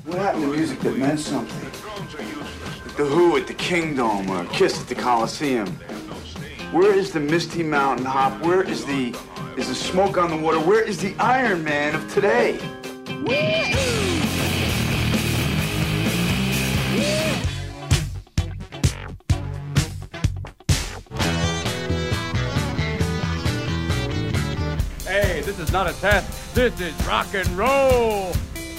What happened to music that meant something? Like the Who at the Kingdom or Kiss at the Coliseum. Where is the Misty Mountain Hop? Where is the Smoke on the Water? Where is the Iron Man of today? Hey, this is not a test. This is rock and roll.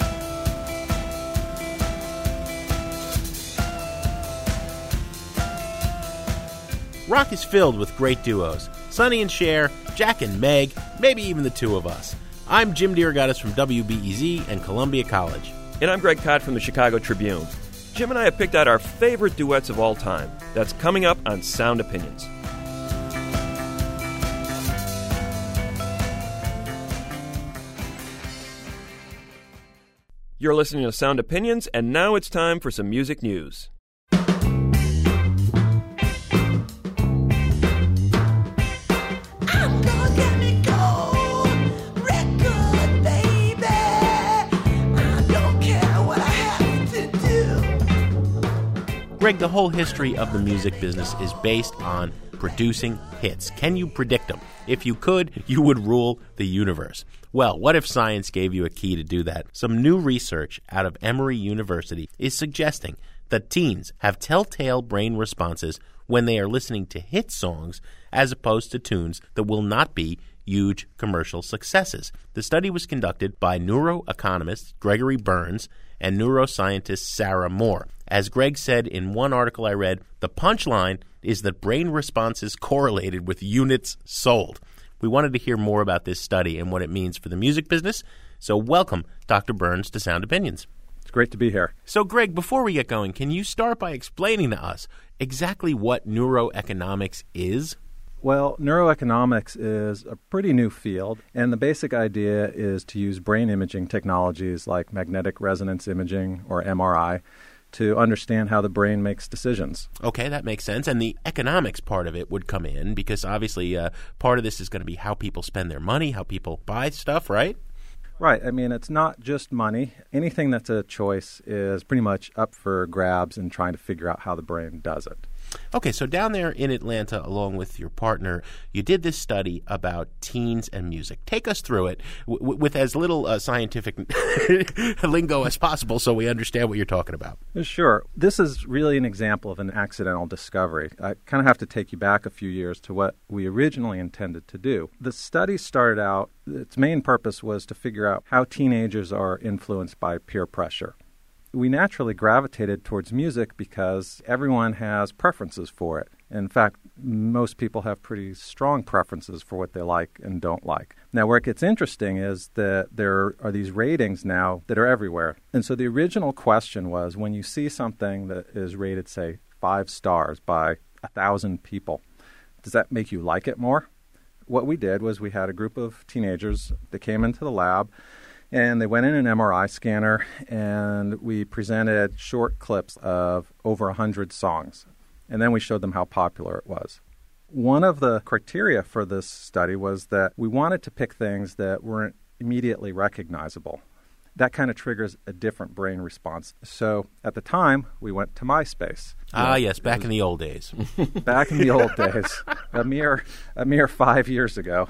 Rock is filled with great duos. Sonny and Cher, Jack and Meg, maybe even the two of us. I'm Jim DeRogatis from WBEZ and Columbia College. And I'm Greg Kot from the Chicago Tribune. Jim and I have picked out our favorite duets of all time. That's coming up on Sound Opinions. You're listening to Sound Opinions, and now it's time for some music news. Greg, the whole history of the music business is based on producing hits. Can you predict them? If you could, you would rule the universe. Well, what if science gave you a key to do that? Some new research out of Emory University is suggesting that teens have telltale brain responses when they are listening to hit songs as opposed to tunes that will not be huge commercial successes. The study was conducted by neuroeconomist Gregory Burns and neuroscientist Sarah Moore. As Greg said in one article I read, the punchline is that brain responses correlated with units sold. We wanted to hear more about this study and what it means for the music business, so welcome Dr. Burns to Sound Opinions. It's great to be here. So Greg, before we get going, can you start by explaining to us exactly what neuroeconomics is? Well, neuroeconomics is a pretty new field, and the basic idea is to use brain imaging technologies like magnetic resonance imaging, or MRI, to understand how the brain makes decisions. Okay, that makes sense. And the economics part of it would come in because obviously part of this is going to be how people spend their money, how people buy stuff, right? Right. I mean, it's not just money. Anything that's a choice is pretty much up for grabs and trying to figure out how the brain does it. Okay, so down there in Atlanta, along with your partner, you did this study about teens and music. Take us through it with as little scientific lingo as possible so we understand what you're talking about. Sure. This is really an example of an accidental discovery. I kind of have to take you back a few years to what we originally intended to do. The study started out, its main purpose was to figure out how teenagers are influenced by peer pressure. We naturally gravitated towards music because everyone has preferences for it. In fact, most people have pretty strong preferences for what they like and don't like. Now, where it gets interesting is that there are these ratings now that are everywhere. And so the original question was, when you see something that is rated, say, 5 stars by 1,000 people, does that make you like it more? What we did was we had a group of teenagers that came into the lab, and they went in an MRI scanner, and we presented short clips of over 100 songs. And then we showed them how popular it was. One of the criteria for this study was that we wanted to pick things that weren't immediately recognizable. That kind of triggers a different brain response. So at the time, we went to MySpace. Yes, back in the old days. Back in the old days, a mere 5 years ago.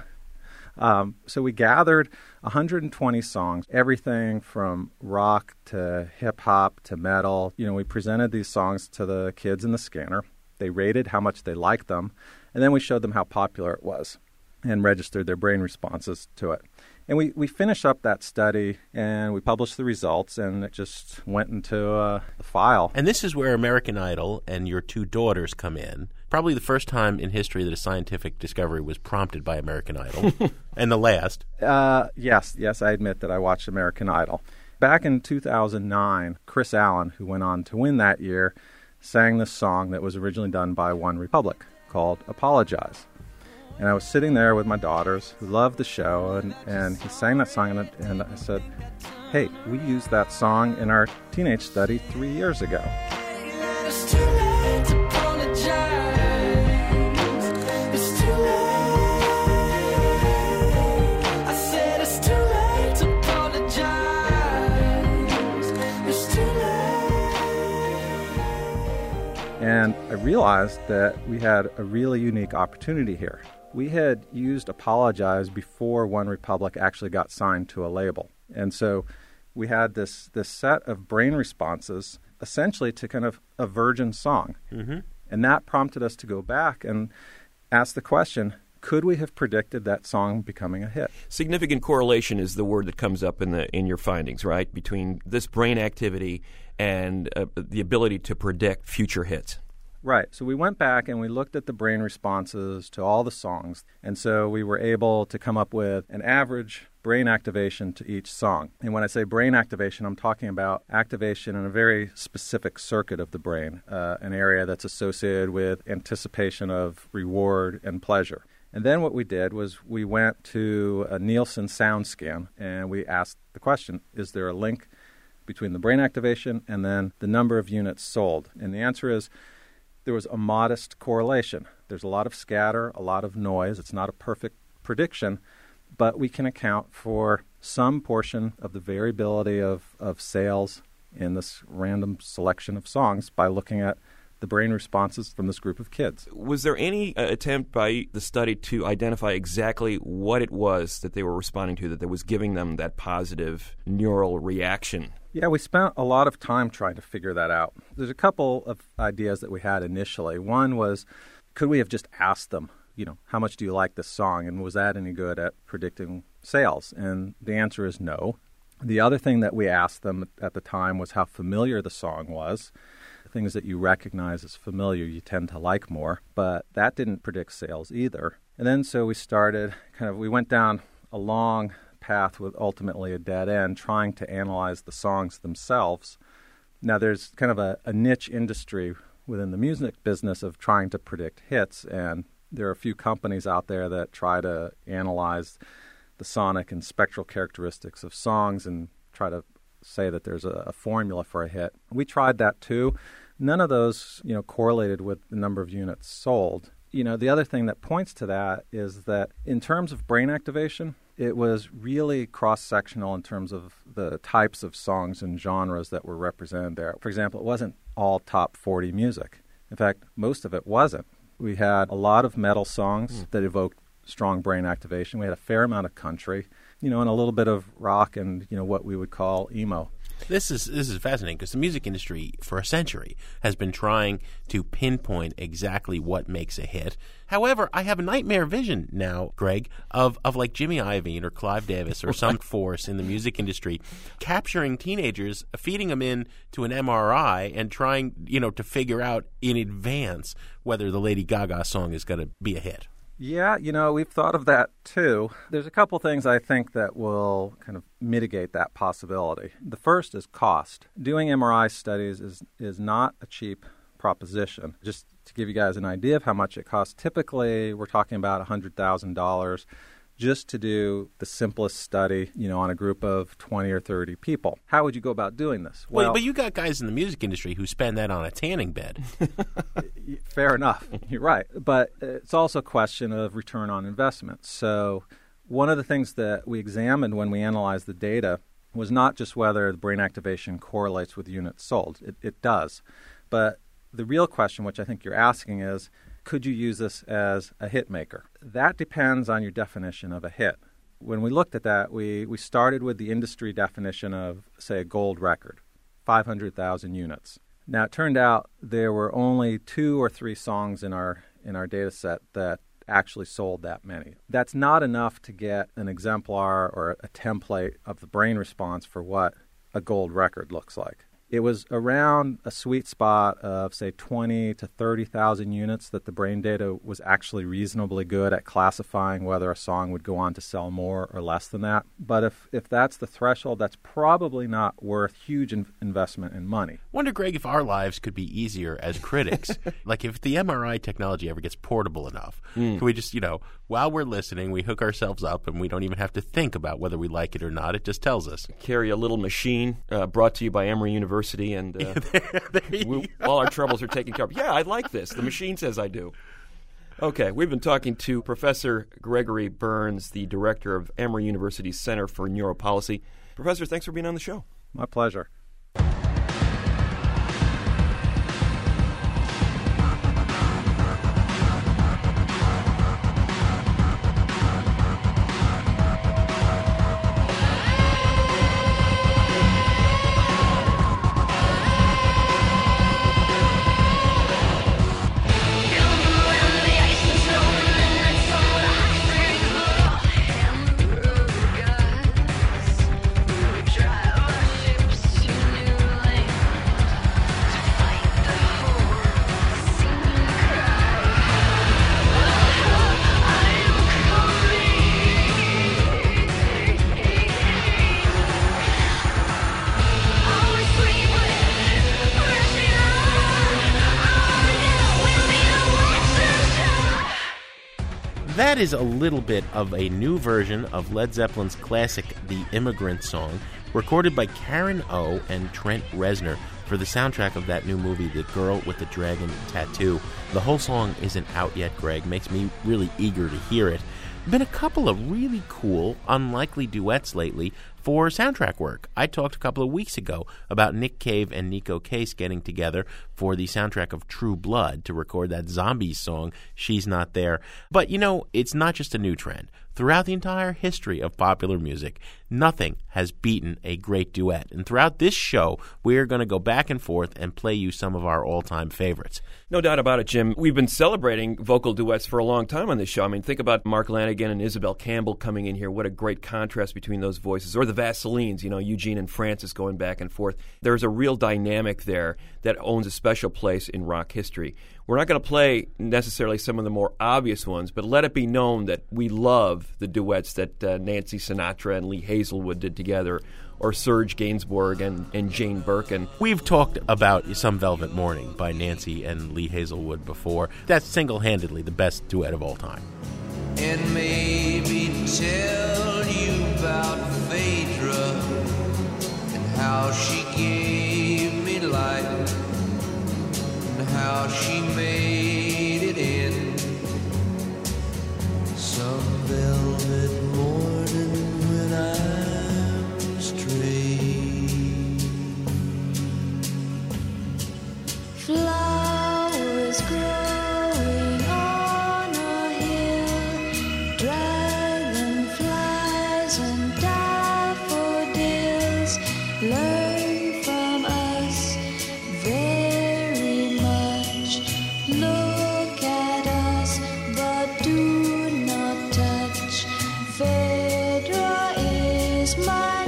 So we gathered 120 songs, everything from rock to hip-hop to metal. We presented these songs to the kids in the scanner. They rated how much they liked them, and then we showed them how popular it was and registered their brain responses to it. And we finished up that study, and we published the results, and it just went into the file. And this is where American Idol and your two daughters come in. Probably the first time in history that a scientific discovery was prompted by American Idol, and the last. Yes, I admit that I watched American Idol. Back in 2009, Chris Allen, who went on to win that year, sang this song that was originally done by OneRepublic called Apologize. And I was sitting there with my daughters who loved the show, and he sang that song, and I said, hey, we used that song in our teenage study 3 years ago. It's too I realized that we had a really unique opportunity here. We had used Apologize before OneRepublic actually got signed to a label. And so we had this set of brain responses essentially to kind of a virgin song. Mm-hmm. And that prompted us to go back and ask the question, could we have predicted that song becoming a hit? Significant correlation is the word that comes up in your findings, right, between this brain activity and the ability to predict future hits. Right. So we went back and we looked at the brain responses to all the songs. And so we were able to come up with an average brain activation to each song. And when I say brain activation, I'm talking about activation in a very specific circuit of the brain, an area that's associated with anticipation of reward and pleasure. And then what we did was we went to a Nielsen sound scan and we asked the question, is there a link between the brain activation and then the number of units sold? And the answer is, there was a modest correlation. There's a lot of scatter, a lot of noise. It's not a perfect prediction, but we can account for some portion of the variability of sales in this random selection of songs by looking at the brain responses from this group of kids. Was there any attempt by the study to identify exactly what it was that they were responding to that was giving them that positive neural reaction? Yeah, we spent a lot of time trying to figure that out. There's a couple of ideas that we had initially. One was, could we have just asked them, how much do you like this song? And was that any good at predicting sales? And the answer is no. The other thing that we asked them at the time was how familiar the song was. Things that you recognize as familiar, you tend to like more. But that didn't predict sales either. And then so we went down a long path with ultimately a dead end, trying to analyze the songs themselves. Now, there's kind of a niche industry within the music business of trying to predict hits, and there are a few companies out there that try to analyze the sonic and spectral characteristics of songs and try to say that there's a formula for a hit. We tried that too. None of those, correlated with the number of units sold. The other thing that points to that is that in terms of brain activation, it was really cross-sectional in terms of the types of songs and genres that were represented there. For example, it wasn't all top 40 music. In fact, most of it wasn't. We had a lot of metal songs that evoked strong brain activation. We had a fair amount of country, and a little bit of rock and, what we would call emo. This is fascinating because the music industry for a century has been trying to pinpoint exactly what makes a hit. However, I have a nightmare vision now, Greg, of like Jimmy Iovine or Clive Davis or some force in the music industry capturing teenagers, feeding them in to an MRI and trying, to figure out in advance whether the Lady Gaga song is going to be a hit. Yeah, we've thought of that too. There's a couple things I think that will kind of mitigate that possibility. The first is cost. Doing MRI studies is not a cheap proposition. Just to give you guys an idea of how much it costs, typically we're talking about $100,000 just to do the simplest study, on a group of 20 or 30 people. How would you go about doing this? Well, but you got guys in the music industry who spend that on a tanning bed. Fair enough. You're right. But it's also a question of return on investment. So one of the things that we examined when we analyzed the data was not just whether the brain activation correlates with units sold. It does. But the real question, which I think you're asking, is, could you use this as a hit maker? That depends on your definition of a hit. When we looked at that, we started with the industry definition of, say, a gold record, 500,000 units. Now, it turned out there were only 2 or 3 songs in our data set that actually sold that many. That's not enough to get an exemplar or a template of the brain response for what a gold record looks like. It was around a sweet spot of, say, 20 to 30,000 units that the brain data was actually reasonably good at classifying whether a song would go on to sell more or less than that. But if that's the threshold, that's probably not worth huge investment in money. Wonder, Greg, if our lives could be easier as critics. Like if the MRI technology ever gets portable enough, can we just, while we're listening, we hook ourselves up and we don't even have to think about whether we like it or not. It just tells us. Carry a little machine brought to you by Emory University. And all our troubles are taken care of. Yeah, I like this. The machine says I do. Okay, we've been talking to Professor Gregory Burns, the director of Emory University's Center for Neuropolicy. Professor, thanks for being on the show. My pleasure. that is a little bit of a new version of Led Zeppelin's classic The Immigrant Song, recorded by Karen O and Trent Reznor for the soundtrack of that new movie, The Girl with the Dragon Tattoo. The whole song isn't out yet, Greg. Makes me really eager to hear it. Been a couple of really cool, unlikely duets lately for soundtrack work. I talked a couple of weeks ago about Nick Cave and Nico Case getting together for the soundtrack of True Blood to record that Zombies song, She's Not There. But, you know, it's not just a new trend. Throughout the entire history of popular music, nothing has beaten a great duet. And throughout this show, we're going to go back and forth and play you some of our all-time favorites. No doubt about it, Jim. We've been celebrating vocal duets for a long time on this show. I mean, think about Mark Lanigan and Isabel Campbell coming in here. What a great contrast between those voices. Or the Vaselines, you know, Eugene and Francis going back and forth. There's a real dynamic there that owns a special place in rock history. We're not going to play necessarily some of the more obvious ones, but let it be known that we love the duets that Nancy Sinatra and Lee Hazelwood did together, or Serge Gainsbourg and Jane Birkin. We've talked about Some Velvet Morning by Nancy and Lee Hazelwood before. That's single-handedly the best duet of all time. And maybe tell you about Phaedra and how she gave me life and how she made it in some velvet morning when I'm straight. Flowers growing on a hill, dragonflies and daffodils learn from us very much. Look at us, but do not touch. Phaedra is my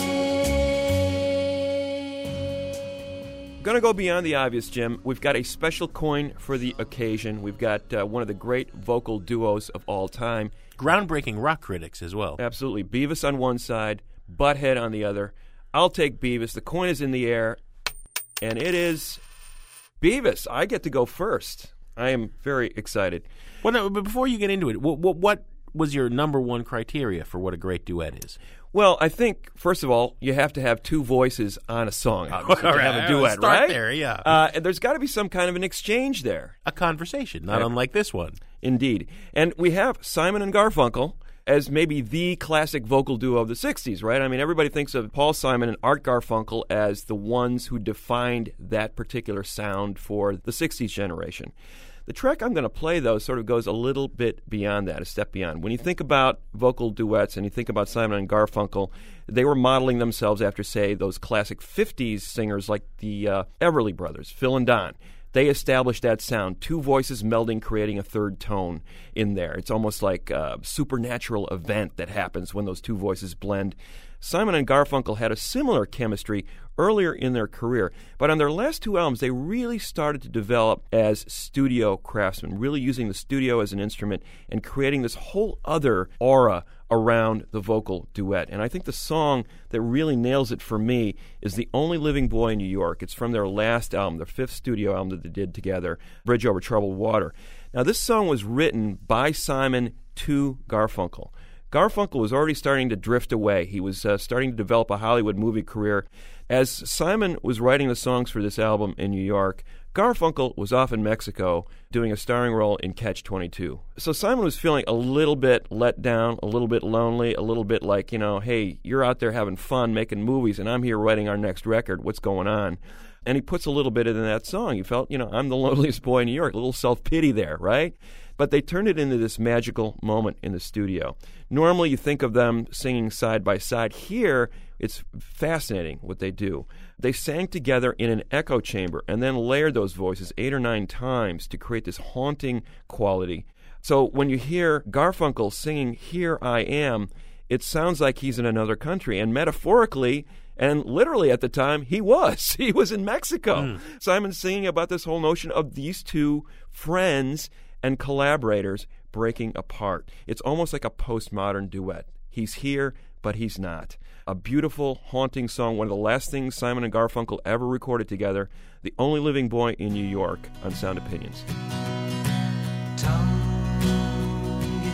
name. Going to go beyond the obvious, Jim. We've got a special coin for the occasion. We've got one of the great vocal duos of all time. Groundbreaking rock critics as well. Absolutely. Beavis on one side, Butthead on the other. I'll take Beavis. The coin is in the air, and it is Beavis. I get to go first. I am very excited. Well, no, but before you get into it, what was your number one criteria for what a great duet is? Well, I think, first of all, you have to have two voices on a song, obviously, to have a duet, start right? there, yeah. And there's got to be some kind of an exchange there. A conversation, not unlike this one. Indeed. And we have Simon and Garfunkel as maybe the classic vocal duo of the 60s, right? I mean, everybody thinks of Paul Simon and Art Garfunkel as the ones who defined that particular sound for the 60s generation. The track I'm going to play, though, sort of goes a little bit beyond that, a step beyond. When you think about vocal duets and you think about Simon and Garfunkel, they were modeling themselves after, say, those classic 50s singers like the Everly Brothers, Phil and Don. They established that sound, two voices melding, creating a third tone in there. It's almost like a supernatural event that happens when those two voices blend. Simon and Garfunkel had a similar chemistry earlier in their career, but on their last two albums, they really started to develop as studio craftsmen, really using the studio as an instrument and creating this whole other aura around the vocal duet. And I think the song that really nails it for me is The Only Living Boy in New York. It's from their last album, their fifth studio album that they did together, Bridge Over Troubled Water. Now, this song was written by Simon to Garfunkel. Garfunkel was already starting to drift away. He was starting to develop a Hollywood movie career. As Simon was writing the songs for this album in New York, Garfunkel was off in Mexico doing a starring role in Catch-22. So Simon was feeling a little bit let down, a little bit lonely, a little bit like, hey, you're out there having fun making movies, and I'm here writing our next record. What's going on? And he puts a little bit in that song. He felt, I'm the loneliest boy in New York. A little self-pity there, right? But they turned it into this magical moment in the studio. Normally you think of them singing side by side. Here, it's fascinating what they do. They sang together in an echo chamber and then layered those voices 8 or 9 times to create this haunting quality. So when you hear Garfunkel singing Here I Am, it sounds like he's in another country. And metaphorically and literally at the time, he was. He was in Mexico. Simon's singing about this whole notion of these two friends and collaborators breaking apart. It's almost like a postmodern duet. He's here, but he's not. A beautiful, haunting song, one of the last things Simon and Garfunkel ever recorded together, The Only Living Boy in New York on Sound Opinions. Tongue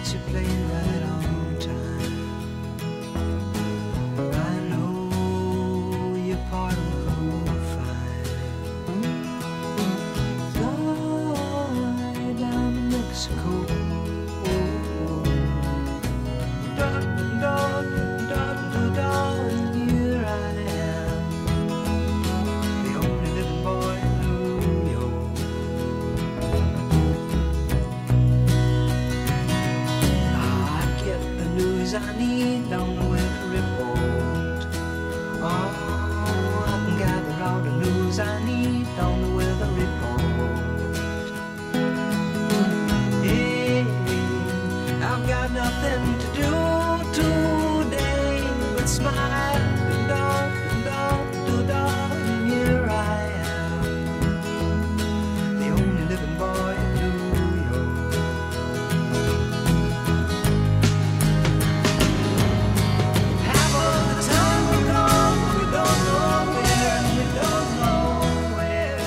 get you playing right on time. I know your part will go fine. Fly down to Mexico. Here I am, the only living boy in New York. I get the news I need on the weather report. Oh, I can gather all the news I need on the weather report. Hey, I've got nothing to do today but smile and and here I am, the only living boy in New York. Half of the time we're gone, we don't know where, and we don't know where.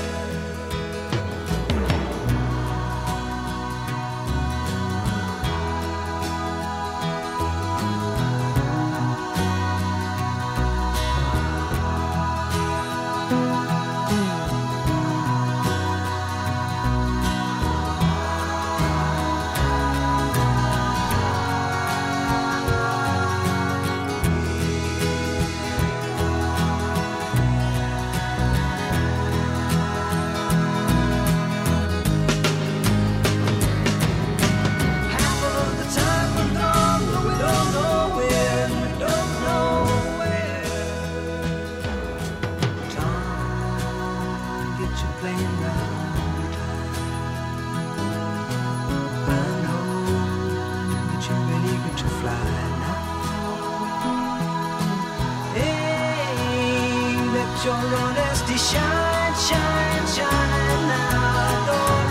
Half of the time we're gone, but we don't know where, and we don't know where. Time get you playing right on time. I know that you're really good to fly now. Hey, let your honesty shine, shine, shine now.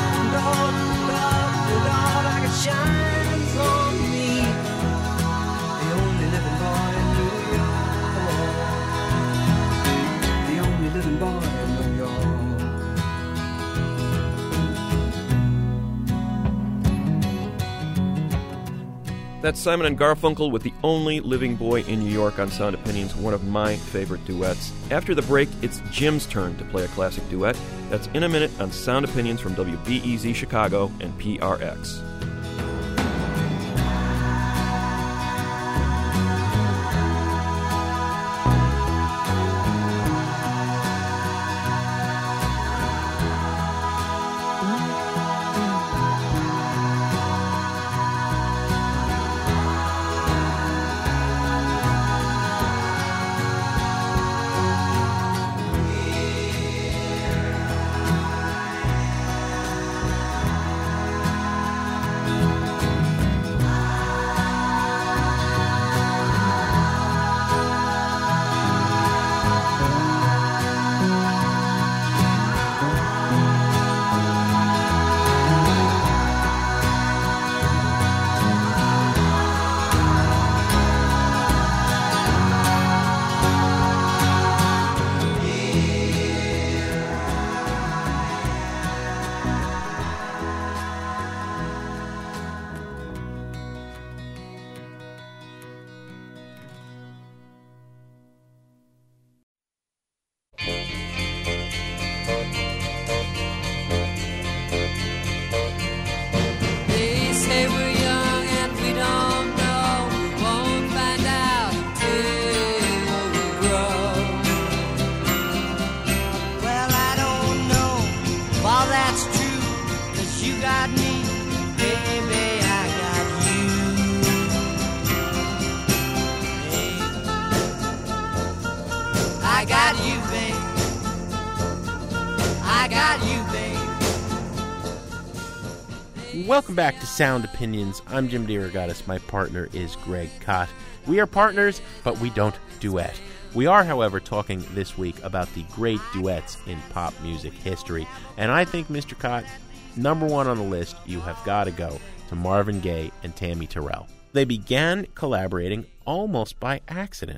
Like it shines on me, the only living boy in New York, the only living boy in New York. That's Simon and Garfunkel with The Only Living Boy in New York on Sound Opinions, one of my favorite duets. After the break, it's Jim's turn to play a classic duet. That's in a minute on Sound Opinions from WBEZ Chicago and PRX. They say we're young and we don't know. We won't find out till we grow. Well, I don't know if all that's true, 'cause you got me, baby, I got you. Hey, I got you, babe. I got you, babe. Welcome back to Sound Opinions. I'm Jim DeRogatis. My partner is Greg Kot. We are partners, but we don't duet. We are, however, talking this week about the great duets in pop music history. And I think, Mr. Kot, number one on the list, you have got to go to Marvin Gaye and Tammy Terrell. They began collaborating almost by accident.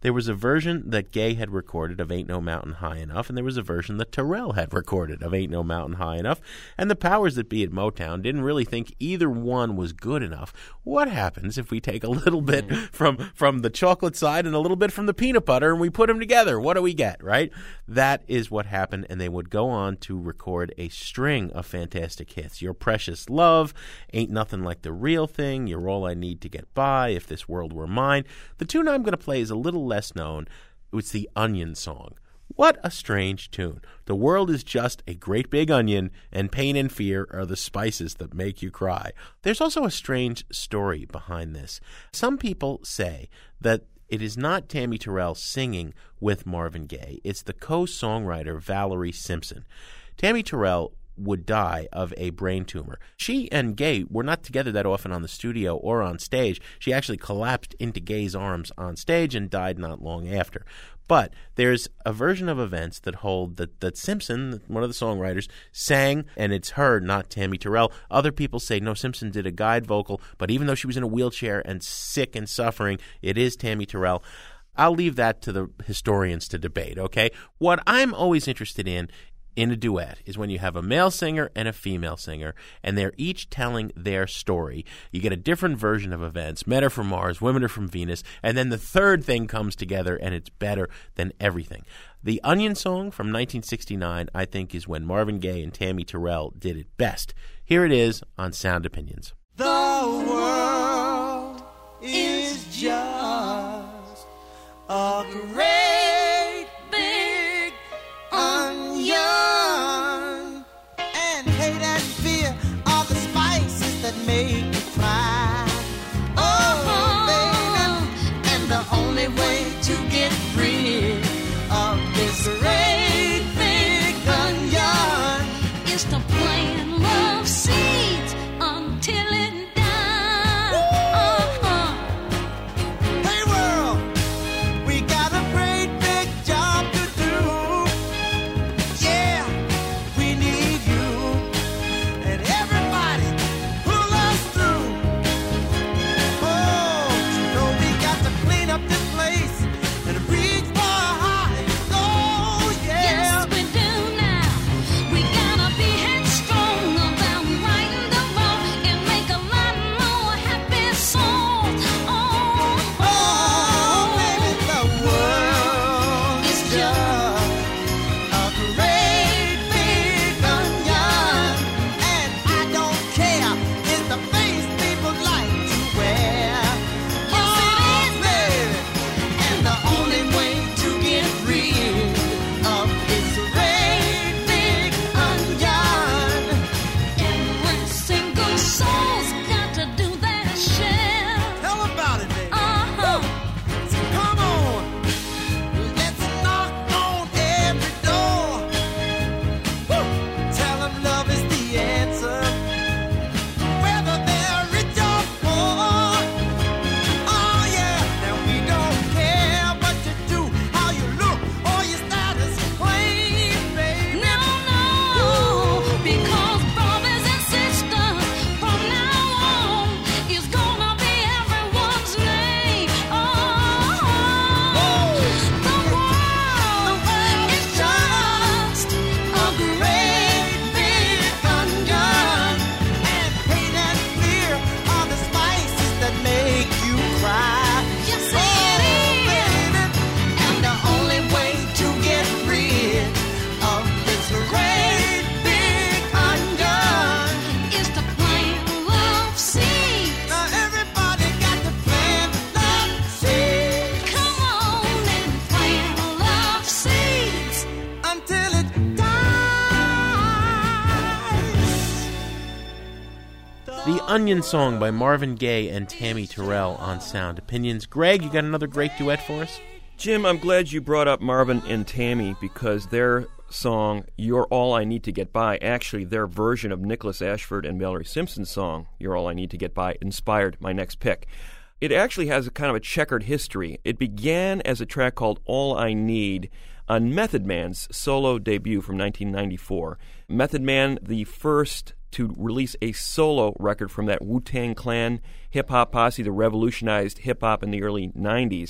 There was a version that Gaye had recorded of Ain't No Mountain High Enough, and there was a version that Terrell had recorded of Ain't No Mountain High Enough, and the powers that be at Motown didn't really think either one was good enough. What happens if we take a little bit from the chocolate side and a little bit from the peanut butter and we put them together? What do we get, right? That is what happened, and they would go on to record a string of fantastic hits. Your Precious Love, Ain't Nothing Like the Real Thing, You're All I Need to Get By, If This World Were Mine. The tune I'm going to play is a little less known. It's the Onion Song. What a strange tune. The world is just a great big onion, and pain and fear are the spices that make you cry. There's also a strange story behind this. Some people say that it is not Tammy Terrell singing with Marvin Gaye. It's the co-songwriter Valerie Simpson. Tammy Terrell would die of a brain tumor. She and Gaye were not together that often on the studio or on stage. She actually collapsed into Gaye's arms on stage and died not long after. But there's a version of events that hold that Simpson, one of the songwriters, sang, and it's her, not Tammy Terrell. Other people say, no, Simpson did a guide vocal, but even though she was in a wheelchair and sick and suffering, it is Tammy Terrell. I'll leave that to the historians to debate, okay? What I'm always interested in a duet is when you have a male singer and a female singer, and they're each telling their story. You get a different version of events. Men are from Mars, women are from Venus, and then the third thing comes together, and it's better than everything. The Onion Song from 1969, I think, is when Marvin Gaye and Tammy Terrell did it best. Here it is on Sound Opinions. The world is just a great big onion, and hate and fear are the spices that make you cry. Oh, baby, and the only way to get rid of this great big onion is to plant love seeds until it dies. Hey world, we got a great big job to do. Yeah, we need you, and everybody pull us through. Oh, you know we got to clean up this place and reach for high. Oh yeah. Yes, we do now. We gotta be headstrong about righting the wrong and make a lot more happy souls. Oh, baby, the world is just a great big onion, and I don't care if the face people like to wear. Oh, baby, and the only way to get rid of this great big onion. Every single soul's got to do their share. Tell about it, baby. So come on, let's knock on every door. Woo! Tell them love is the answer, whether they're rich or poor. Oh yeah, now we don't care what you do, how you look, or your status claim, baby. No, because brothers and sisters from now on is gonna be everyone's name. The world is just a great big onion, and hate and fear are the spices that make you cry. Yes, Oh, it is. baby, and the only way to get rid of this great big onion. is to plant love seeds. Now everybody got to plant love seeds Come on and plant love seeds. until it dies. The Onion Song by Marvin Gaye and Tammy Terrell on Sound Opinions. Greg, you got another great duet for us? Jim, I'm glad you brought up Marvin and Tammy because their song, You're All I Need to Get By, actually their version of Nicholas Ashford and Valerie Simpson's song, You're All I Need to Get By, inspired my next pick. It actually has a kind of a checkered history. It began as a track called All I Need on Method Man's solo debut from 1994. Method Man, the first to release a solo record from that Wu-Tang Clan hip-hop posse that revolutionized hip-hop in the early 90s.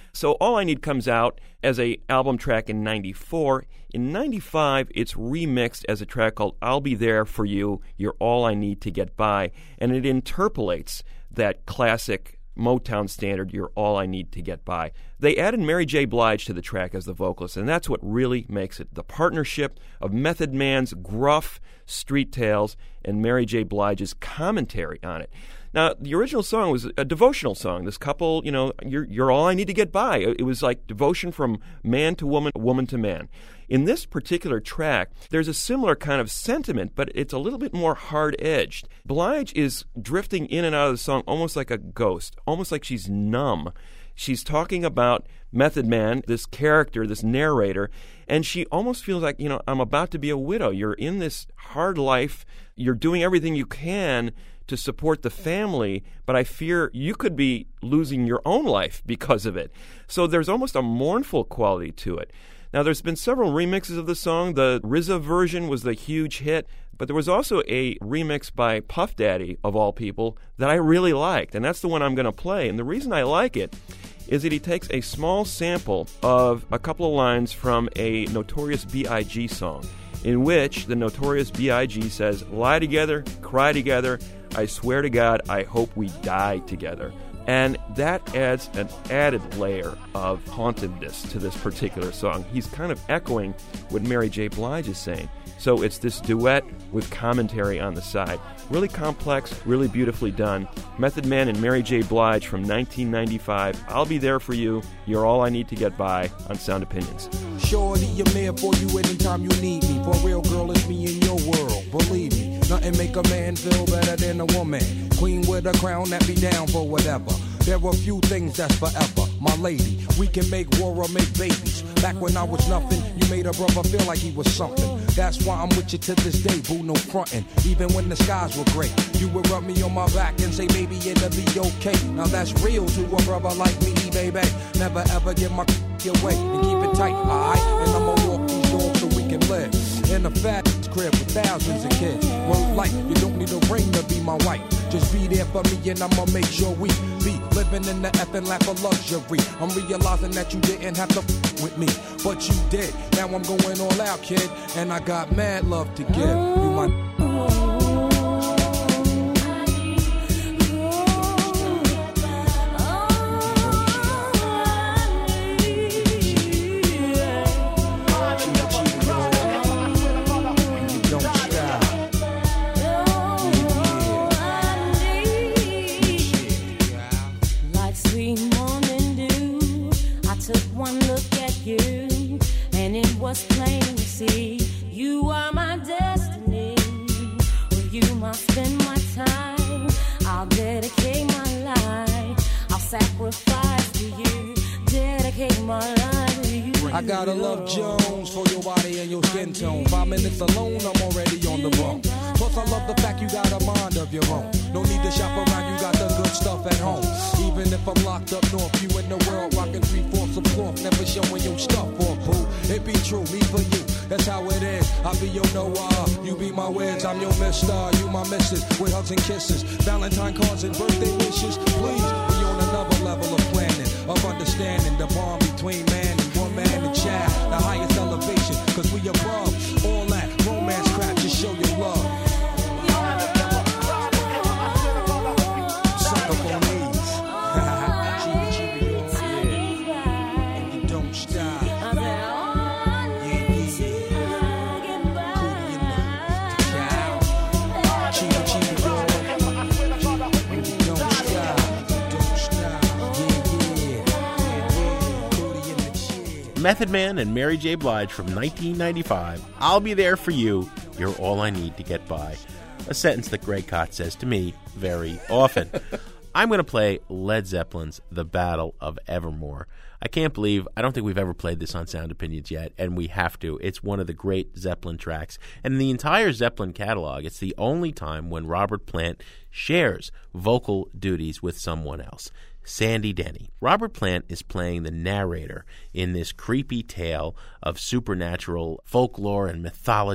So All I Need comes out as a album track in 94. In 95, it's remixed as a track called I'll Be There For You, You're All I Need to Get By, and it interpolates that classic Motown standard, You're All I Need to Get By. They added Mary J. Blige to the track as the vocalist, and that's what really makes it. The partnership of Method Man's gruff street tales and Mary J. Blige's commentary on it. Now, the original song was a devotional song. This couple, you're all I need to get by. It was like devotion from man to woman, woman to man. In this particular track, there's a similar kind of sentiment, but it's a little bit more hard-edged. Blige is drifting in and out of the song almost like a ghost, almost like she's numb. She's talking about Method Man, this character, this narrator, and she almost feels like, I'm about to be a widow. You're in this hard life. You're doing everything you can to support the family, but I fear you could be losing your own life because of it. So there's almost a mournful quality to it. Now, there's been several remixes of the song. The RZA version was the huge hit, but there was also a remix by Puff Daddy, of all people, that I really liked, and that's the one I'm going to play. And the reason I like it is that he takes a small sample of a couple of lines from a Notorious B.I.G. song, in which the Notorious B.I.G. says, lie together, cry together, I swear to God, I hope we die together. And that adds an added layer of hauntedness to this particular song. He's kind of echoing what Mary J. Blige is saying. So it's this duet with commentary on the side. Really complex, really beautifully done. Method Man and Mary J. Blige from 1995. I'll Be There For You. You're All I Need to Get By on Sound Opinions. Shorty, I'm there for you anytime you need me. For real, girl, it's me in your world. Believe me, nothing make a man feel better than a woman. Queen with a crown that be down for whatever. There are few things that's forever. My lady, we can make war or make babies. Back when I was nothing, you made a brother feel like he was something. That's why I'm with you to this day, boo, no frontin'. Even when the skies were gray, you would rub me on my back and say, baby, it'll be okay. Now that's real to a brother like me, baby. Never ever give my away and keep it tight, alright? And I'ma walk these doors so we can live in a fat crib with thousands of kids. Word life, you don't need a ring to be my wife. Just be there for me and I'ma make sure we be living in the effing lap of luxury. I'm realizing that you didn't have to with me, but you did. Now I'm going all out, kid, and I got mad love to give. You my was plain to see. You are my destiny. With you must spend my time. I'll dedicate my life. I'll sacrifice to you. Dedicate my life to you. I gotta love Jones for your body and your skin tone. 5 minutes alone, I'm already on the road. Plus I love the fact you got a mind of your own. No need to shop around, you got the good stuff at home. Even if I'm locked up north, you in the world rocking 3/4 of cloth, never showing your stuff for boo. It be true, me for you, that's how it is. I be your Noah, you be my Wiz, I'm your mister, you my missus, with hugs and kisses, Valentine cards and birthday wishes. Please, we on another level of planning, of understanding the bond between man and woman and child, the highest elevation, cause we above all that romance crap, just show your love. Method Man and Mary J. Blige from 1995. I'll Be There For You. You're All I Need to Get By. A sentence that Greg Kot says to me very often. I'm going to play Led Zeppelin's The Battle of Evermore. I can't believe, I don't think we've ever played this on Sound Opinions yet, and we have to. It's one of the great Zeppelin tracks. And in the entire Zeppelin catalog, it's the only time when Robert Plant shares vocal duties with someone else. Sandy Denny. Robert Plant is playing the narrator in this creepy tale of supernatural folklore and mythology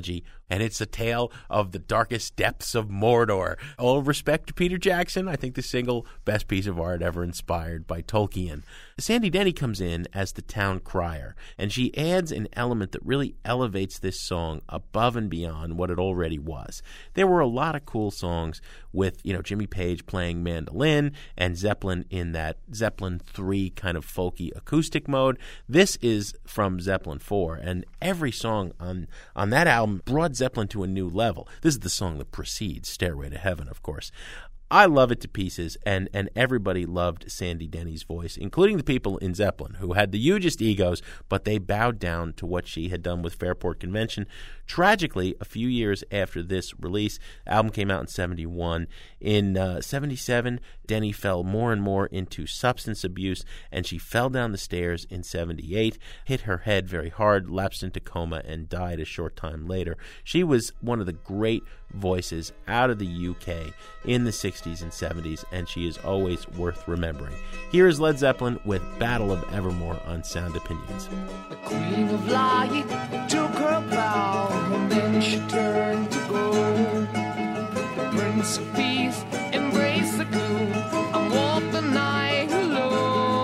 and it's a tale of the darkest depths of Mordor. All respect to Peter Jackson, I think the single best piece of art ever inspired by Tolkien. Sandy Denny comes in as the town crier, and she adds an element that really elevates this song above and beyond what it already was. There were a lot of cool songs with, Jimmy Page playing mandolin and Zeppelin in that Zeppelin 3 kind of folky acoustic mode. This is from Zeppelin 4, and every song on that album brought Zeppelin to a new level. This is the song that precedes Stairway to Heaven, of course. I love it to pieces, and everybody loved Sandy Denny's voice, including the people in Zeppelin, who had the hugest egos, but they bowed down to what she had done with Fairport Convention. Tragically, a few years after this release, the album came out in 1971. In 77, Denny fell more and more into substance abuse, and she fell down the stairs in 1978, hit her head very hard, lapsed into coma, and died a short time later. She was one of the great voices out of the UK in the 60s and 70s, and she is always worth remembering. Here is Led Zeppelin with Battle of Evermore on Sound Opinions. The Queen of Light took her bow, and then she turned to go. The Prince of Peace embraced the gloom and walked the night alone.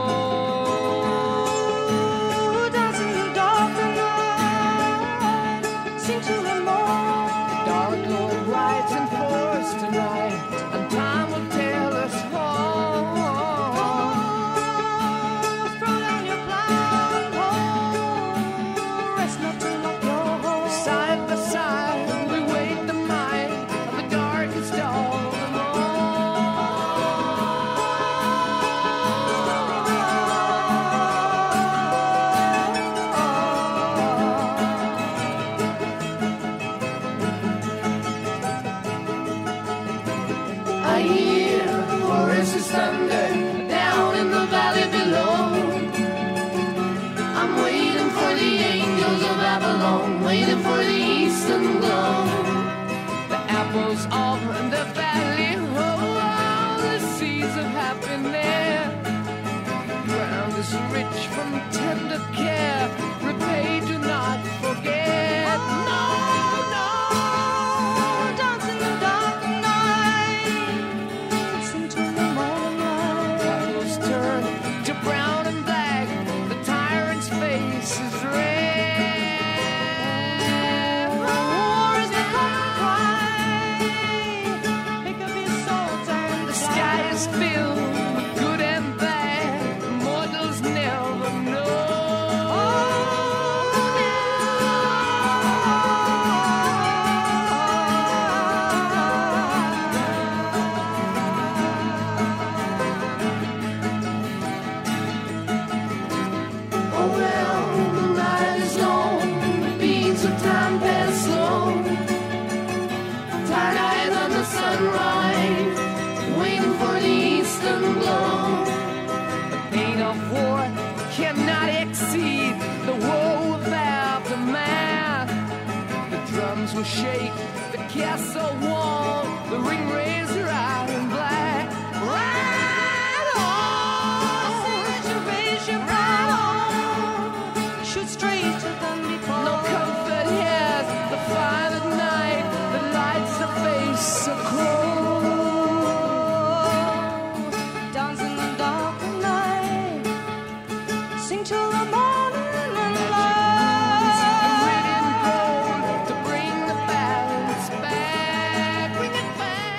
Dancing in the dark and night, seem to him more. The Dark Lord rides in force tonight, and time will tell us all. Throw down your plow and hoe, rest not to lock your hole. Side by side, we wait the night of the darkest dawn of all. I hear voices thunder down in the valley below. I'm waiting for the angels of Babylon, waiting for the eastern glow. The apples are in the valley, oh, the seeds of happiness. Ground is rich from tender care, repay, do not forget. No, no, dance in the dark night, listen to the morning light. Apples turn to brown and black, the tyrant's face is red. War is the common cry, pick up your swords and the sky is filled with good and bad, mortals never know. Oh well, the night is long, the beats of time pass slow. Tired eyes on the sunrise, waiting for the eastern glow. The pain of war cannot exceed the woe of aftermath. The drums will shake, the castle wall, the ring razor iron black. Ride on, raise your right on, shoot straight to them before. No comfort here, the fire at night, the lights the face so cold. Dance in the dark of night, sing till the morning and light. Red and gold to bring the balance back, bring it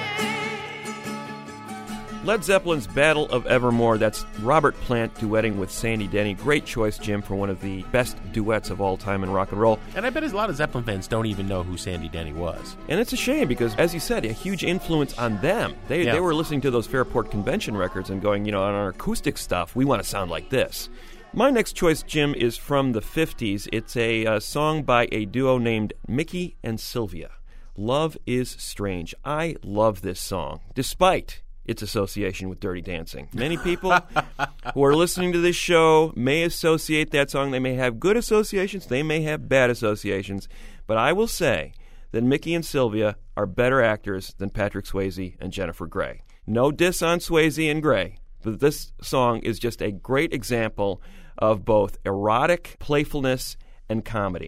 back. Led Zeppelin's Battle of Evermore. That's Robert Plant duetting with Sandy Denny. Great choice, Jim, for one of the best duets of all time in rock and roll. And I bet a lot of Zeppelin fans don't even know who Sandy Denny was. And it's a shame because, as you said, a huge influence on them. They were listening to those Fairport Convention records and going, on our acoustic stuff, we want to sound like this. My next choice, Jim, is from the 50s. It's a song by a duo named Mickey and Sylvia. Love is Strange. I love this song, despite its association with Dirty Dancing. Many people who are listening to this show may associate that song. They may have good associations. They may have bad associations. But I will say that Mickey and Sylvia are better actors than Patrick Swayze and Jennifer Grey. No diss on Swayze and Grey, but this song is just a great example of both erotic playfulness and comedy.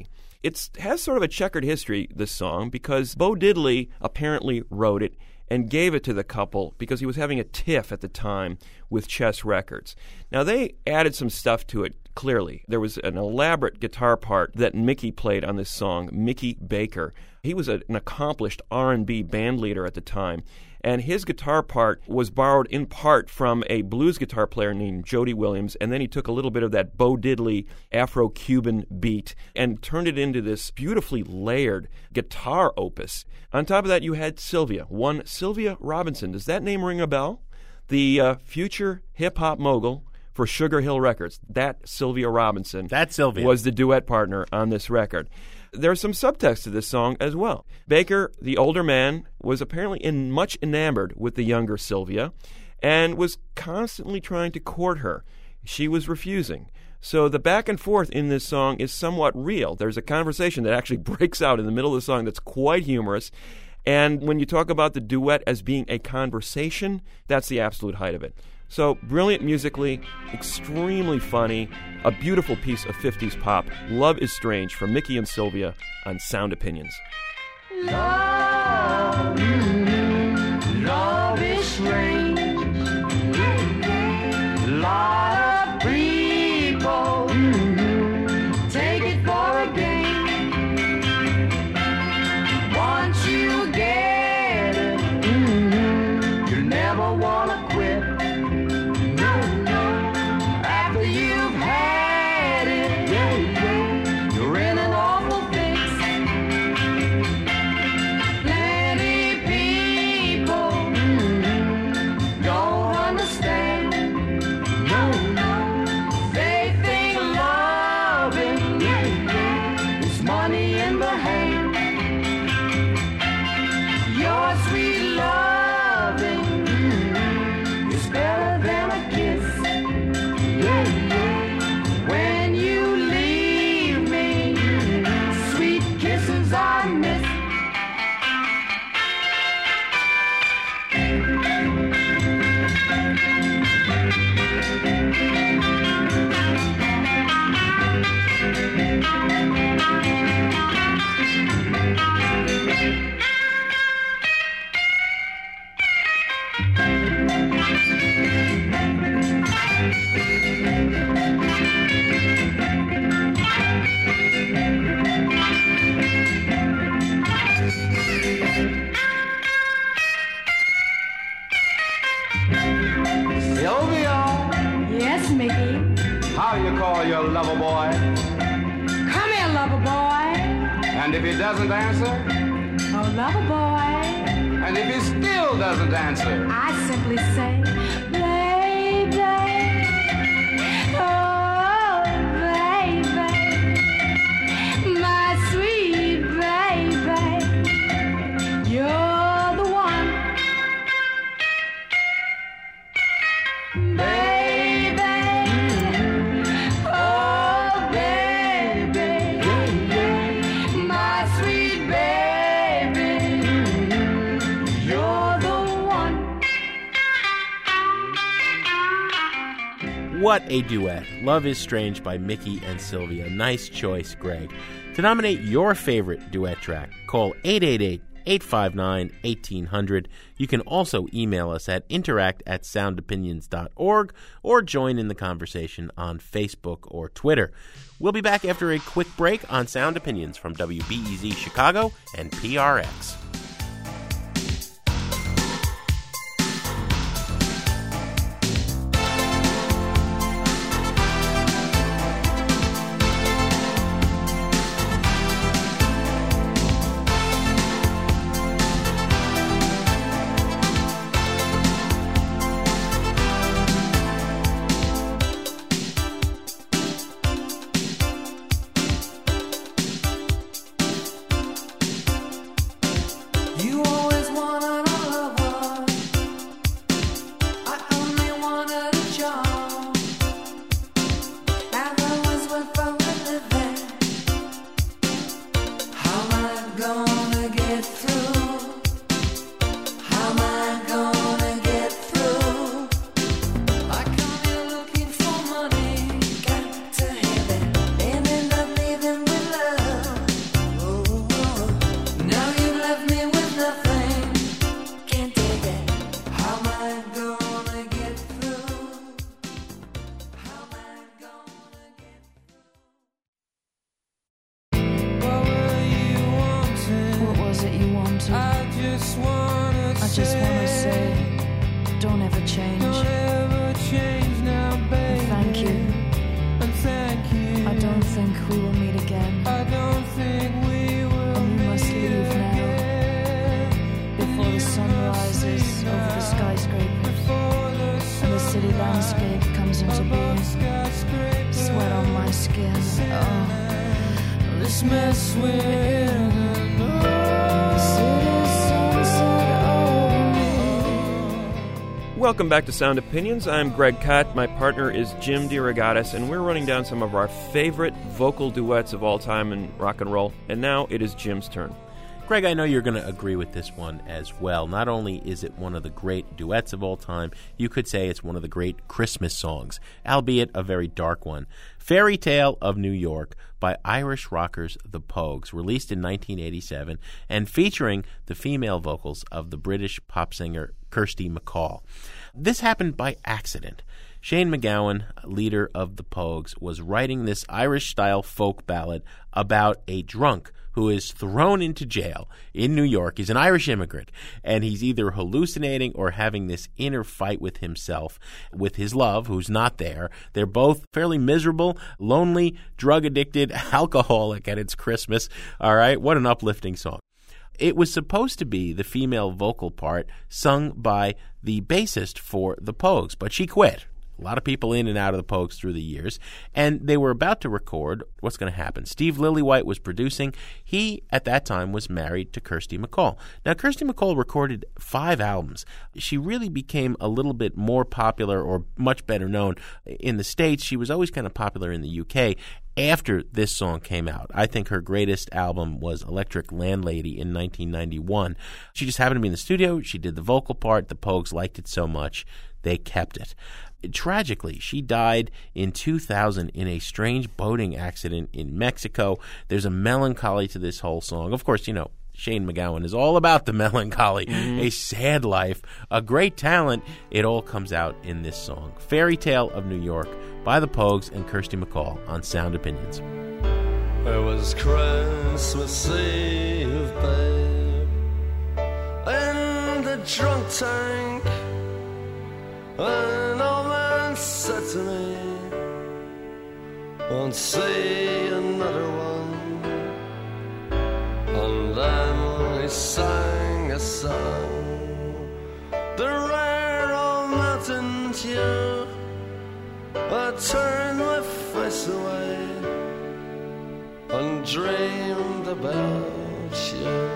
It has sort of a checkered history, this song, because Bo Diddley apparently wrote it and gave it to the couple because he was having a tiff at the time with Chess Records. Now, they added some stuff to it, clearly. There was an elaborate guitar part that Mickey played on this song, Mickey Baker. He was an accomplished R&B band leader at the time, and his guitar part was borrowed in part from a blues guitar player named Jody Williams, and then he took a little bit of that Bo Diddley Afro-Cuban beat and turned it into this beautifully layered guitar opus. On top of that, you had Sylvia, one Sylvia Robinson. Does that name ring a bell? The future hip-hop mogul for Sugar Hill Records. That Sylvia Robinson was the duet partner on this record. There's some subtext to this song as well. Baker, the older man, was apparently much enamored with the younger Sylvia and was constantly trying to court her. She was refusing. So the back and forth in this song is somewhat real. There's a conversation that actually breaks out in the middle of the song that's quite humorous. And when you talk about the duet as being a conversation, that's the absolute height of it. So brilliant musically, extremely funny, a beautiful piece of 50s pop. Love is Strange from Mickey and Sylvia on Sound Opinions. Love, love is strange. Lot of people take it for a game. Once you get it, you never want to quit. After you've had it, you're in an awful fix. Plenty people don't understand. They think loving is money in the hand. Your sweet loving is better than a kiss. When you leave me, sweet kisses I miss. Sylvia, Yes, Mickey. how you call your lover boy? Come here, lover boy. And if he doesn't answer? Oh, lover boy. And if he still doesn't answer? I simply say, baby. Oh, baby. My sweet baby. You're the one. Baby. Oh, baby. My sweet baby. You're the one. What a duet. Love is Strange by Mickey and Sylvia. Nice choice, Greg. To nominate your favorite duet track, call 888-859-1800. You can also email us at interact@soundopinions.org or join in the conversation on Facebook or Twitter. We'll be back after a quick break on Sound Opinions from WBEZ Chicago and PRX. You always wanted a lover. I only wanted a job. And I was worth a living. How am I gonna get through? How am I gonna get through? I come here looking for money, got to have it, and end up leaving with love. you wanted. I just wanna say, don't ever change. Don't ever change now, baby. And thank you. And thank you. I don't think we will meet again. I don't think we will. And you must meet leave now. again. Before the sun rises over the skyscrapers and the city landscape comes into being. Sweat on my skin. Oh, this mess we're in. The city's sunset over me. Welcome back to Sound Opinions. I'm Greg Kot. My partner is Jim DeRogatis, and we're running down some of our favorite vocal duets of all time in rock and roll. And now it is Jim's turn. Greg, I know you're going to agree with this one as well. Not only is it one of the great duets of all time, you could say it's one of the great Christmas songs, albeit a very dark one. Fairy Tale of New York by Irish rockers The Pogues, released in 1987 and featuring the female vocals of the British pop singer Kirsty MacColl. This happened by accident. Shane MacGowan, leader of the Pogues, was writing this Irish-style folk ballad about a drunk who is thrown into jail in New York. He's an Irish immigrant, and he's either hallucinating or having this inner fight with himself, with his love, who's not there. They're both fairly miserable, lonely, drug-addicted, alcoholic, and it's Christmas. All right, what an uplifting song. It was supposed to be the female vocal part sung by the bassist for the Pogues, but she quit. A lot of people in and out of the Pogues through the years, and they were about to record what's going to happen. Steve Lillywhite was producing. He, at that time, was married to Kirsty MacColl. Now, Kirsty MacColl recorded 5 albums. She really became a little bit more popular or much better known in the States. She was always kind of popular in the UK after this song came out. I think her greatest album was Electric Landlady in 1991. She just happened to be in the studio. She did the vocal part. The Pogues liked it so much, they kept it. Tragically, she died in 2000 in a strange boating accident in Mexico. There's a melancholy to this whole song. Of course, you know, Shane MacGowan is all about the melancholy, a sad life, a great talent. It all comes out in this song. Fairy Tale of New York by the Pogues and Kirsty MacColl on Sound Opinions. It was Christmas Eve, babe, in the drunk tank. An old man said to me, won't see another one. And then he sang a song, the rare old mountain tune. I turned my face away and dreamed about you.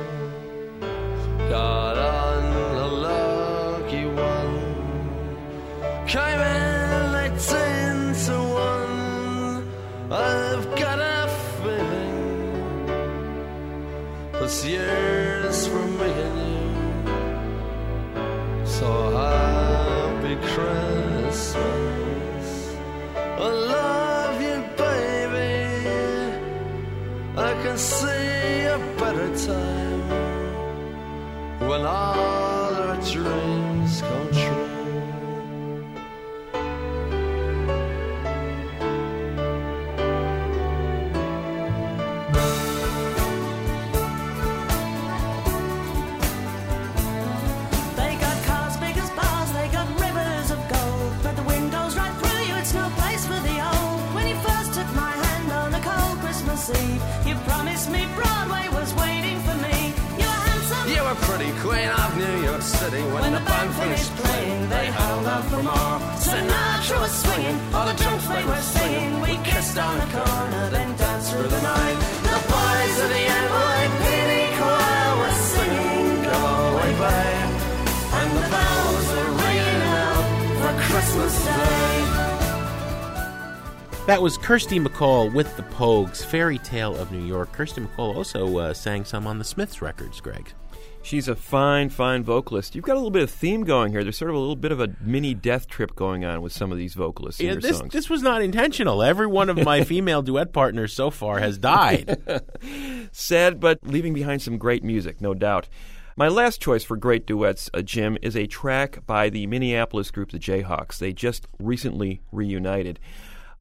Got on a lucky one, came in 18 to 1. I've got a feeling this year's for me and you. So happy Christmas, I love you, baby. I can see a better time when all our dreams come true. You promised me Broadway was waiting for me. You were handsome. You were pretty queen of New York City. When the band finished playing, they held out for more. Sinatra was swinging, all the drunks they were singing. We kissed on the corner, then danced through the night. The boys of the NYPD choir were singing Go Away Babe, and the bells were ringing out for Christmas Day. That was Kirsty MacColl with the Pogues, Fairy Tale of New York. Kirsty MacColl also sang some on the Smiths records, Greg. She's a fine, fine vocalist. You've got a little bit of theme going here. There's sort of a little bit of a mini death trip going on with some of these vocalists in your songs. This was not intentional. Every one of my female duet partners so far has died. Sad, but leaving behind some great music, no doubt. My last choice for great duets, Jim, is a track by the Minneapolis group, the Jayhawks. They just recently reunited.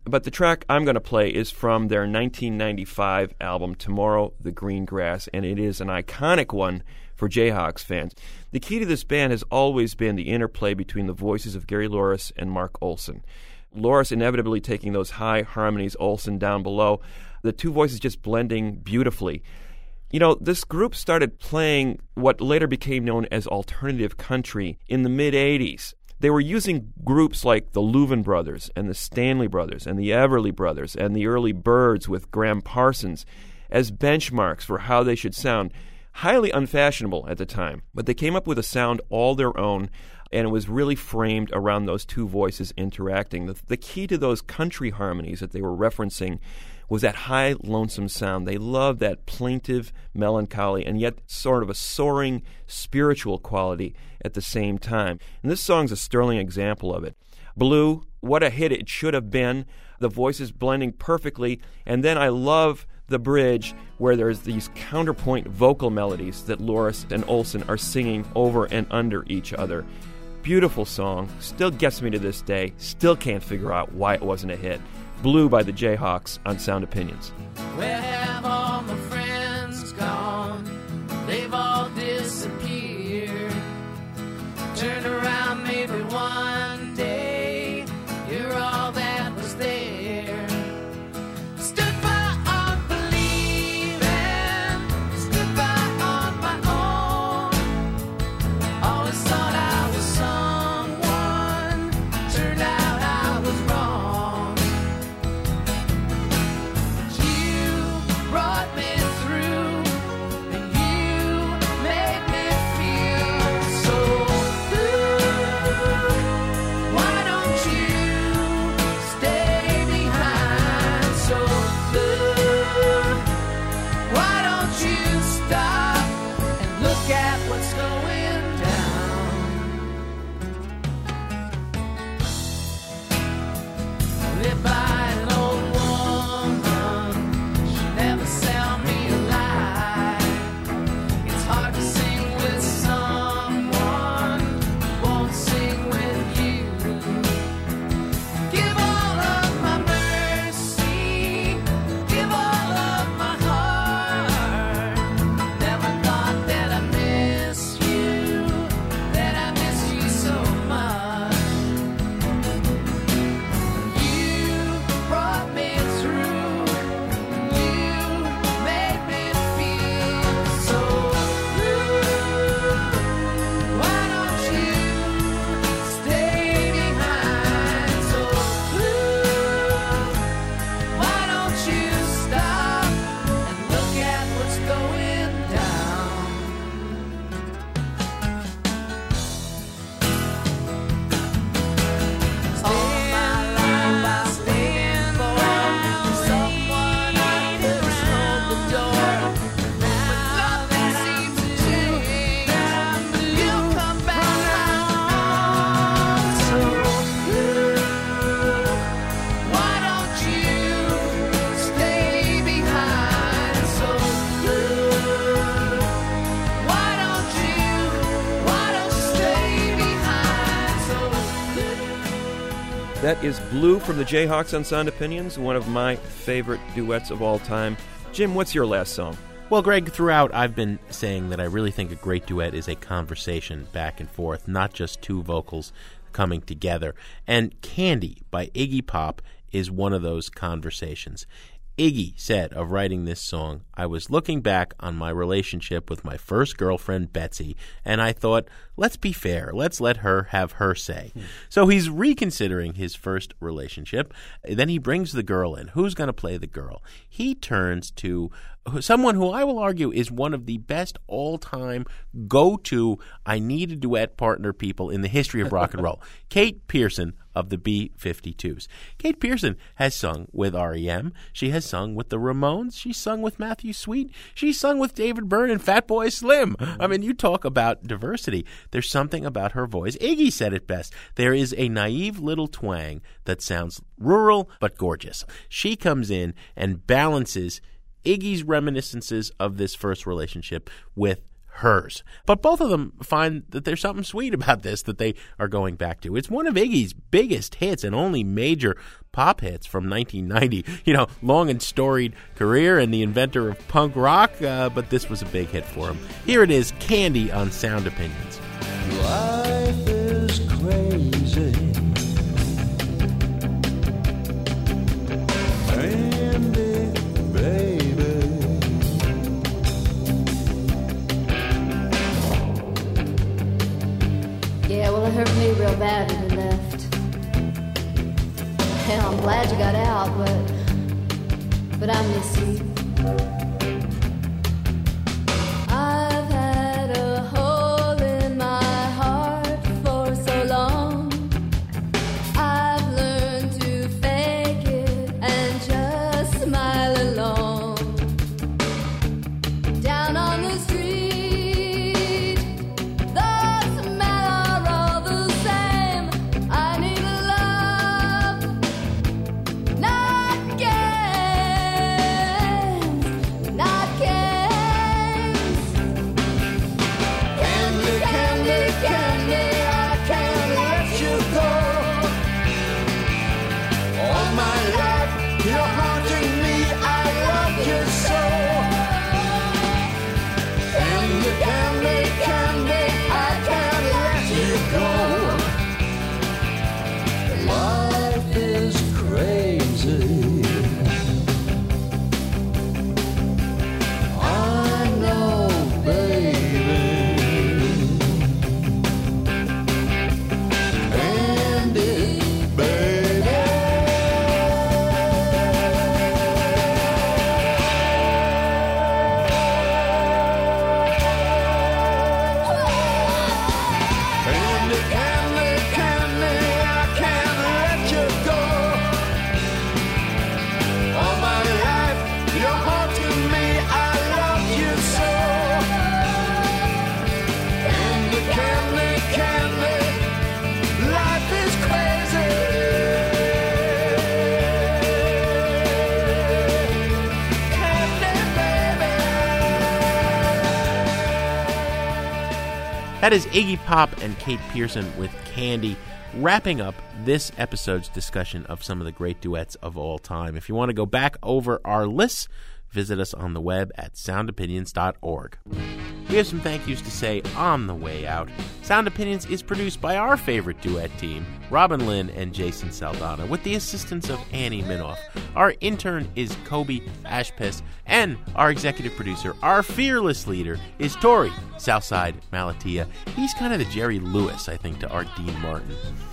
But the track I'm going to play is from their 1995 album, Tomorrow the Green Grass, and it is an iconic one for Jayhawks fans. The key to this band has always been the interplay between the voices of Gary Louris and Mark Olson. Louris inevitably taking those high harmonies, Olson down below, the two voices just blending beautifully. You know, this group started playing what later became known as alternative country in the mid-'80s. They were using groups like the Louvin Brothers and the Stanley Brothers and the Everly Brothers and the early Byrds with Graham Parsons as benchmarks for how they should sound. Highly unfashionable at the time, but they came up with a sound all their own, and it was really framed around those two voices interacting. The key to those country harmonies that they were referencing was that high, lonesome sound. They loved that plaintive melancholy and yet sort of a soaring spiritual quality at the same time. And this song's a sterling example of it. Blue, what a hit it should have been. The voices blending perfectly. And then I love the bridge where there's these counterpoint vocal melodies that Louris and Olson are singing over and under each other. Beautiful song. Still gets me to this day. Still can't figure out why it wasn't a hit. Blue by the Jayhawks on Sound Opinions. Where have all my friends gone? They've all disappeared. Turn around maybe one day. You're all that was there. Stood by unbelieving. Stood by on my own. Always thought I was someone. Turned out I was wrong. Brought me through, and you made me feel so blue. Why don't you stay behind? So blue. Why don't you stop and look at what's going down? Live by an old never sell me a lie. It's hard to sing with someone who won't sing with you. Give all of my mercy, give all of my heart. Never thought that I miss you, that I miss you so much. You brought me through. That is Blue from the Jayhawks on Sound Opinions, one of my favorite duets of all time. Jim, what's your last song? Well, Greg, throughout I've been saying that I really think a great duet is a conversation back and forth, not just two vocals coming together. And Candy by Iggy Pop is one of those conversations. Iggy said of writing this song, I was looking back on my relationship with my first girlfriend, Betsy, and I thought, let's be fair. Let's let her have her say. So he's reconsidering his first relationship. Then he brings the girl in. Who's going to play the girl? He turns to someone who I will argue is one of the best all-time go-to I need a duet partner people in the history of rock and roll, Kate Pierson of the B-52s. Kate Pierson has sung with R.E.M. She has sung with the Ramones. She's sung with Matthew Sweet. She's sung with David Byrne and Fatboy Slim. I mean, you talk about diversity. There's something about her voice. Iggy said it best. There is a naive little twang that sounds rural but gorgeous. She comes in and balances Iggy's reminiscences of this first relationship with hers. But both of them find that there's something sweet about this that they are going back to. It's one of Iggy's biggest hits and only major pop hits from 1990. Long and storied career and the inventor of punk rock, but this was a big hit for him. Here it is, Candy on Sound Opinions. Life is crazy. Candy, baby. Yeah, well, it hurt me real bad when you left. Yeah, I'm glad you got out, but I miss you. I've had a hole in my heart for so long. I've learned to fake it and just smile along. Down on the street, the smell are all the same. I need a love, not games, not games. Candy, candy, candy, I can't let you go. All my life, you're haunting me, I love you so. Candy, candy, candy, I can't let you go. Life is crazy. I know, baby. Candy, baby. Candy, candy, candy, I can't let you go. All my life, you're haunting me, I love you so. Candy, candy, candy, life is crazy. Candy, baby. That is Iggy Pop and Kate Pearson with Candy, wrapping up this episode's discussion of some of the great duets of all time. If you want to go back over our lists, visit us on the web at soundopinions.org. We have some thank yous to say on the way out. Sound Opinions is produced by our favorite duet team, Robin Lynn and Jason Saldana, with the assistance of Annie Minoff. Our intern is Kobe Ashpes, and our executive producer, our fearless leader, is Tori Southside Malatia. He's kind of the Jerry Lewis, I think, to our Dean Martin.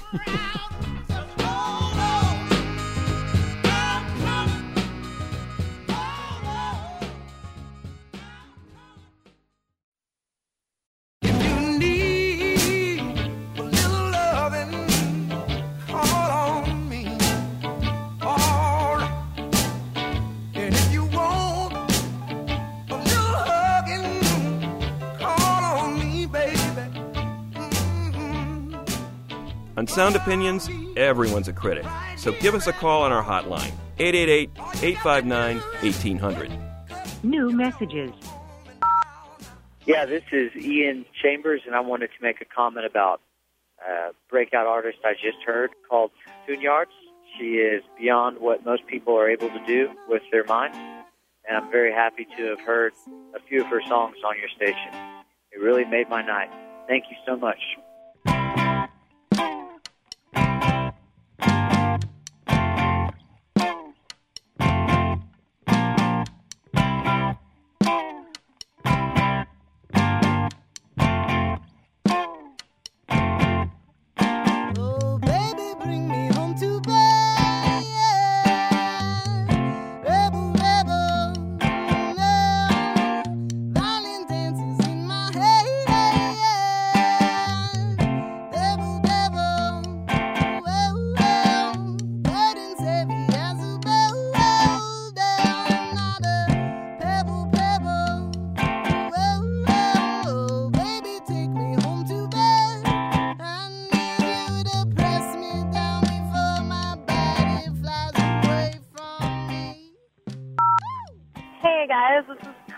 You need a little loving, call on me. All right. And if you want a little hugging, call on me, baby. On Sound Opinions, everyone's a critic. So give us a call on our hotline, 888-859-1800. New messages. Yeah, this is Ian Chambers, and I wanted to make a comment about a breakout artist I just heard called Soonyards. She is beyond what most people are able to do with their minds, and I'm very happy to have heard a few of her songs on your station. It really made my night. Thank you so much. Oh, baby, bring me home to bed. Rebel, rebel, love. Violin dances in my head.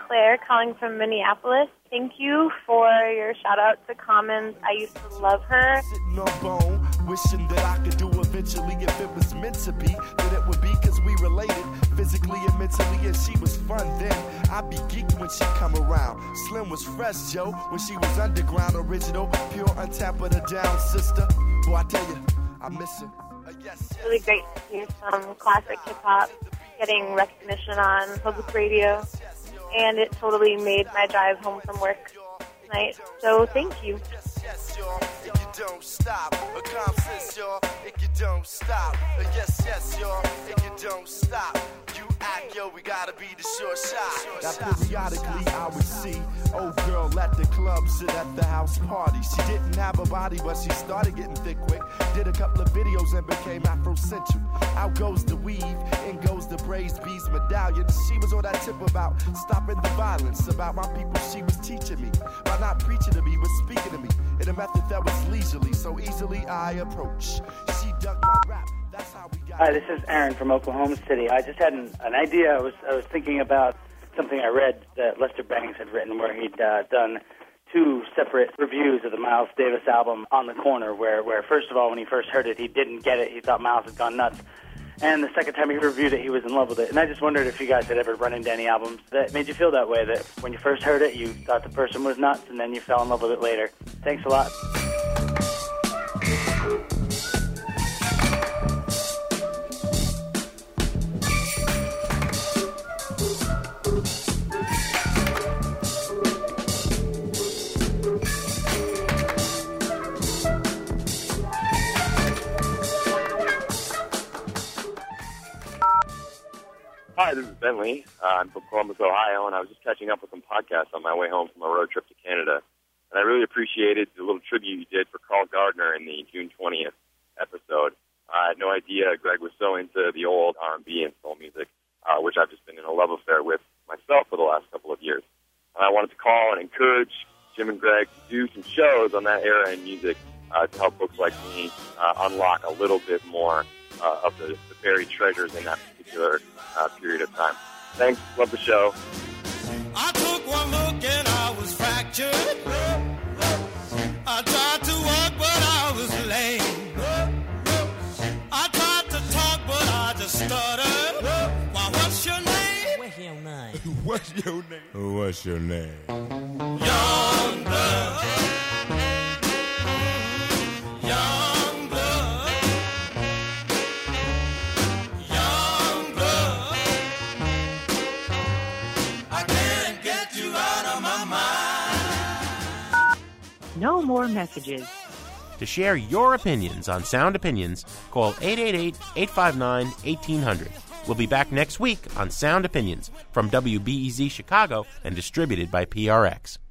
Claire calling from Minneapolis. Thank you for your shout-out to Commons. I used to love her. Sitting on bone, wishing that I could do eventually. If it was meant to be, then it would be because we related physically and mentally, and she was fun then. I'd be geeked when she come around. Slim was fresh, Joe, when she was underground, original, pure, untapped, but a down sister. Boy, I tell you, I miss her. It's really great to hear some classic hip-hop getting recognition on public radio, and it totally made my drive home from work tonight. So thank you. Don't stop, a calm sense, y'all. If you don't stop, yes, y'all. If you don't stop, you act, yo. We gotta be the short shot. Now periodically I would see old girl at the club, sit at the house party. She didn't have a body, but she started getting thick quick. Did a couple of videos and became Afrocentric. Out goes the weave, in goes the braised bees medallion. She was on that tip about stopping the violence, about my people. She was teaching me by not preaching to me, but speaking to me in a method that was leisurely, so easily I approach. She dug my rap. That's how we got. Hi, this is Aaron from Oklahoma City. I just had an idea. I was thinking about something I read that Lester Bangs had written, where he'd done 2 separate reviews of the Miles Davis album On the Corner, where first of all, when he first heard it, he didn't get it. He thought Miles had gone nuts. And the second time he reviewed it, he was in love with it. And I just wondered if you guys had ever run into any albums that made you feel that way, that when you first heard it, you thought the person was nuts, and then you fell in love with it later. Thanks a lot. Hi, this is Ben Lee. I'm from Columbus, Ohio, and I was just catching up with some podcasts on my way home from a road trip to Canada. And I really appreciated the little tribute you did for Carl Gardner in the June 20th episode. I had no idea Greg was so into the old R&B and soul music, which I've just been in a love affair with myself for the last couple of years. And I wanted to call and encourage Jim and Greg to do some shows on that era in music to help folks like me unlock a little bit more of the buried treasures in that particular period of time. Thanks. Love the show. I took one look and I was fractured. I tried to walk but I was lame. I tried to talk but I just stuttered. Why, what's your name? What's your name? What's your name? What's your name? Young blood. Young blood. Young blood. I can't get you out of my mind. No more messages. To share your opinions on Sound Opinions, call 888-859-1800. We'll be back next week on Sound Opinions from WBEZ Chicago and distributed by PRX.